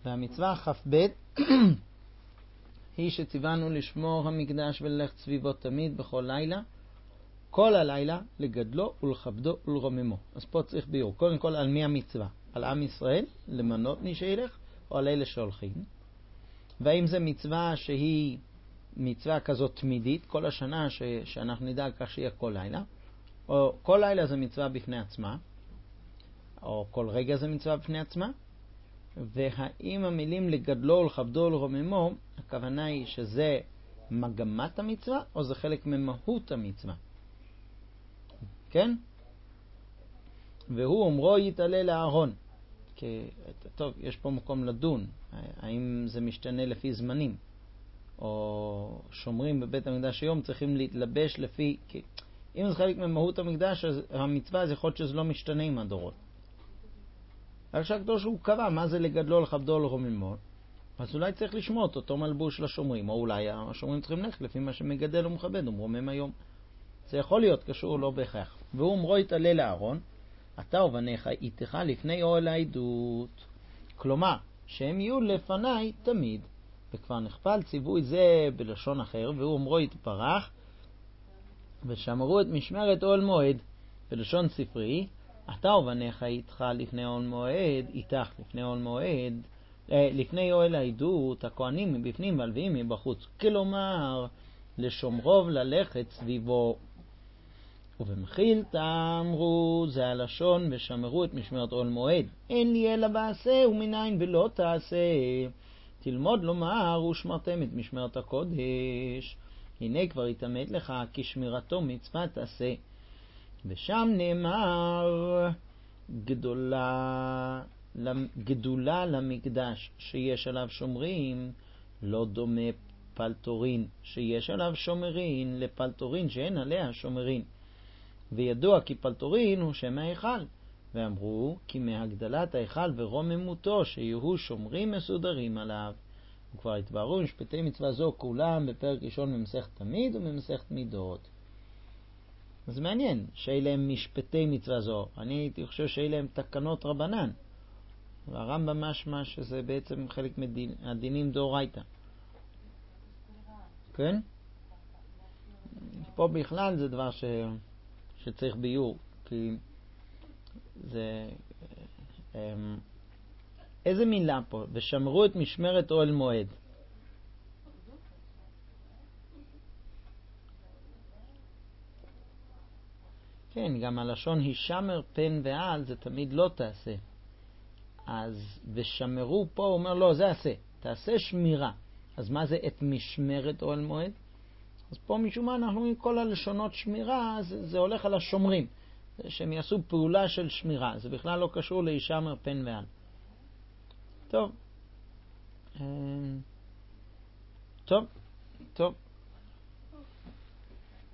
והמצווה כ"ב היא שציוונו לשמור המקדש וללכת סביבו תמיד בכל לילה, כל הלילה, לגדלו ולכבדו ולרוממו. אז פה צריך ביור. קודם כל, על מי המצווה? על עם ישראל, למנות מי שילך, או על אלה שהולכים? והאם זה מצווה שהיא מצווה כזאת תמידית, כל השנה שאנחנו נדאג כך שיהיה כל לילה, או כל לילה זה מצווה בפני עצמה, או כל רגע זה מצווה בפני עצמה? והאם המילים לגדלו ולכבדו ולרוממו, הכוונה היא שזה מגמת המצווה, או זה חלק ממהות המצווה? כן? והוא אומרו יתעלה לאהרון. טוב, יש פה מקום לדון. האם זה משתנה לפי זמנים? או שומרים בבית המקדש היום צריכים להתלבש לפי... אם זה חלק ממהות המקדש, אז המצווה זה יכול להיות שזה לא משתנה עם הדורות. רק שהקדוש הוא קבע מה זה לגדלו לכבדו ולרוממו, אז אולי צריך לשמוע את אותו מלבוש לשומרים, או אולי השומרים צריכים ללכת לפי מה שמגדל ומכבד ומרומם היום. זה יכול להיות קשור, לא בהכרח. והוא אומרו יתעלה לאהרון, אתה ובניך איתך לפני אוהל העדות. כלומר, שהם יהיו לפניי תמיד. וכבר נכפל ציווי זה בלשון אחר, והוא אומרו יתברך, ושמרו את משמרת אוהל מועד. בלשון ספרי, אתה ובניך איתך לפני אוהל מועד, איתך לפני אוהל מועד, לפני אוהל העדות, הכהנים מבפנים והלוויים מבחוץ. כלומר, לשומרוב ללכת סביבו. ובמחיל אמרו, זה הלשון, ושמרו את משמרת אוהל מועד. אין לי אלא בעשה ומנין ולא תעשה. תלמוד לומר ושמרתם את משמרת הקודש. הנה כבר התאמת לך כי שמירתו מצווה תעשה. ושם נאמר גדולה למקדש שיש עליו שומרים, לא דומה פלטורין שיש עליו שומרין לפלטורין שאין עליה שומרין. וידוע כי פלטורין הוא שם ההיכל, ואמרו כי מהגדלת ההיכל ורוממותו שיהיו שומרים מסודרים עליו. וכבר התבהרו משפטי מצווה זו כולם בפרק ראשון ממסכת תמיד וממסכת מידות. אז מעניין שאלה הם משפטי מצווה זו. אני הייתי חושב שאלה הם תקנות רבנן, והרמב"ם משמע שזה בעצם חלק מהדינים דאורייתא. כן? פה בכלל זה דבר שצריך ביור, כי זה... איזה מילה פה? ושמרו את משמרת אוהל מועד. כן, גם הלשון הישמר פן ועל זה תמיד לא תעשה. אז ושמרו פה הוא אומר לא, זה עשה. תעשה שמירה. אז מה זה את משמרת אוהל מועד? אז פה משום מה אנחנו עם כל הלשונות שמירה, זה הולך על השומרים. שהם יעשו פעולה של שמירה. זה בכלל לא קשור להישמר פן ועל. טוב. טוב.